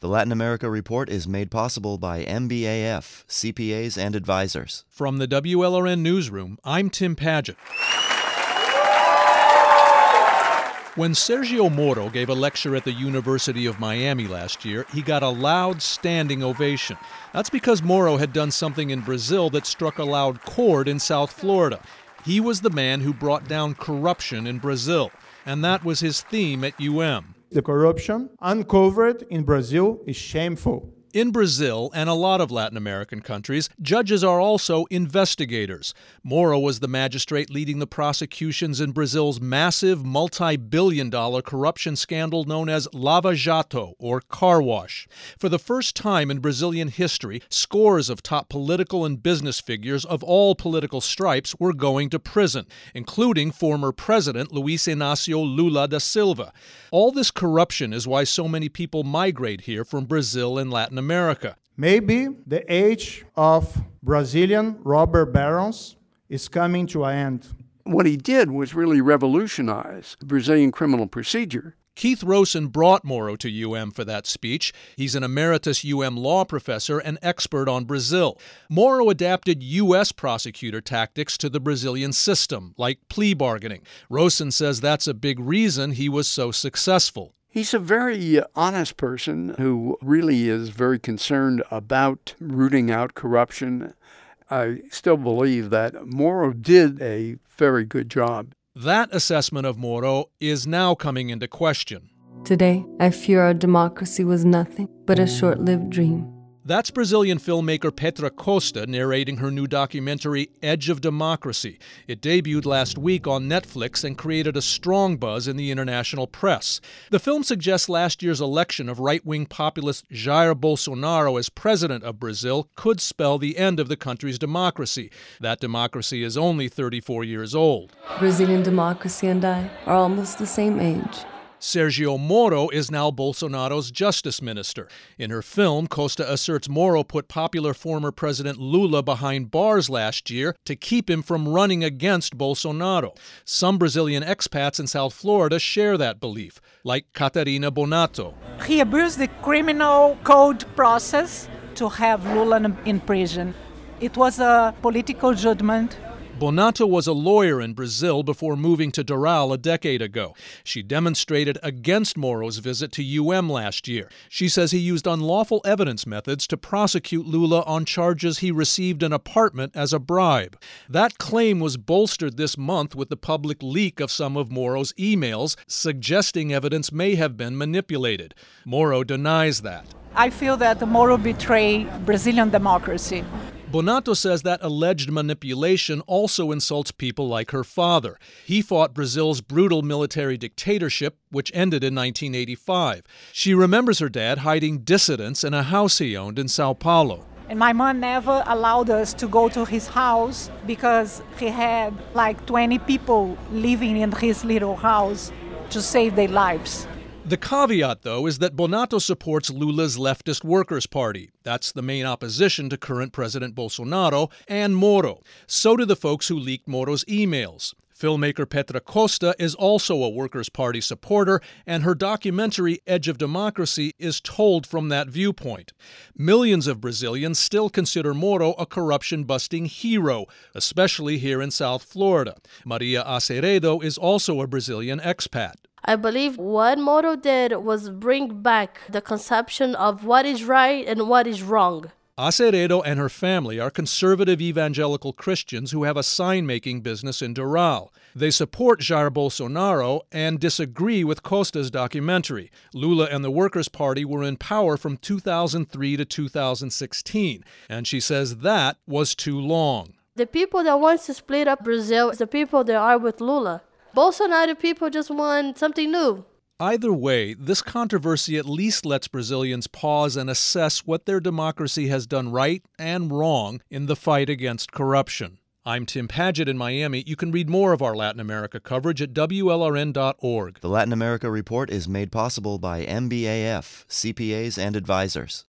The Latin America Report is made possible by MBAF, CPAs and advisors. From the WLRN Newsroom, I'm Tim Padgett. When Sergio Moro gave a lecture at the University of Miami last year, he got a loud standing ovation. That's because Moro had done something in Brazil that struck a loud chord in South Florida. He was the man who brought down corruption in Brazil, and that was his theme at UM. The corruption uncovered in Brazil is shameful. In Brazil and a lot of Latin American countries, judges are also investigators. Moro was the magistrate leading the prosecutions in Brazil's massive multi-billion-dollar corruption scandal known as Lava Jato, or car wash. For the first time in Brazilian history, scores of top political and business figures of all political stripes were going to prison, including former President Luiz Inácio Lula da Silva. All this corruption is why so many people migrate here from Brazil and Latin America. Maybe the age of Brazilian robber barons is coming to an end. What he did was really revolutionize Brazilian criminal procedure. Keith Rosen brought Moro to UM for that speech. He's an emeritus UM law professor and expert on Brazil. Moro adapted U.S. prosecutor tactics to the Brazilian system, like plea bargaining. Rosen says that's a big reason he was so successful. He's a very honest person who really is very concerned about rooting out corruption. I still believe that Moro did a very good job. That assessment of Moro is now coming into question. Today, I fear our democracy was nothing but a short-lived dream. That's Brazilian filmmaker Petra Costa narrating her new documentary, Edge of Democracy. It debuted last week on Netflix and created a strong buzz in the international press. The film suggests last year's election of right-wing populist Jair Bolsonaro as president of Brazil could spell the end of the country's democracy. That democracy is only 34 years old. Brazilian democracy and I are almost the same age. Sergio Moro is now Bolsonaro's justice minister. In her film, Costa asserts Moro put popular former President Lula behind bars last year to keep him from running against Bolsonaro. Some Brazilian expats in South Florida share that belief, like Catarina Bonato. He abused the criminal code process to have Lula in prison. It was a political judgment. Bonato was a lawyer in Brazil before moving to Doral a decade ago. She demonstrated against Moro's visit to UM last year. She says he used unlawful evidence methods to prosecute Lula on charges he received an apartment as a bribe. That claim was bolstered this month with the public leak of some of Moro's emails, suggesting evidence may have been manipulated. Moro denies that. I feel that Moro betrayed Brazilian democracy. Bonato says that alleged manipulation also insults people like her father. He fought Brazil's brutal military dictatorship, which ended in 1985. She remembers her dad hiding dissidents in a house he owned in Sao Paulo. And my mom never allowed us to go to his house because he had like 20 people living in his little house to save their lives. The caveat, though, is that Bonato supports Lula's leftist Workers' Party. That's the main opposition to current President Bolsonaro and Moro. So do the folks who leaked Moro's emails. Filmmaker Petra Costa is also a Workers' Party supporter, and her documentary, Edge of Democracy, is told from that viewpoint. Millions of Brazilians still consider Moro a corruption-busting hero, especially here in South Florida. Maria Aceredo is also a Brazilian expat. I believe what Moro did was bring back the conception of what is right and what is wrong. Aceredo and her family are conservative evangelical Christians who have a sign-making business in Doral. They support Jair Bolsonaro and disagree with Costa's documentary. Lula and the Workers' Party were in power from 2003 to 2016, and she says that was too long. The people that want to split up Brazil is the people that are with Lula. Bolsonaro people just want something new. Either way, this controversy at least lets Brazilians pause and assess what their democracy has done right and wrong in the fight against corruption. I'm Tim Padgett in Miami. You can read more of our Latin America coverage at WLRN.org. The Latin America Report is made possible by MBAF, CPAs and advisors.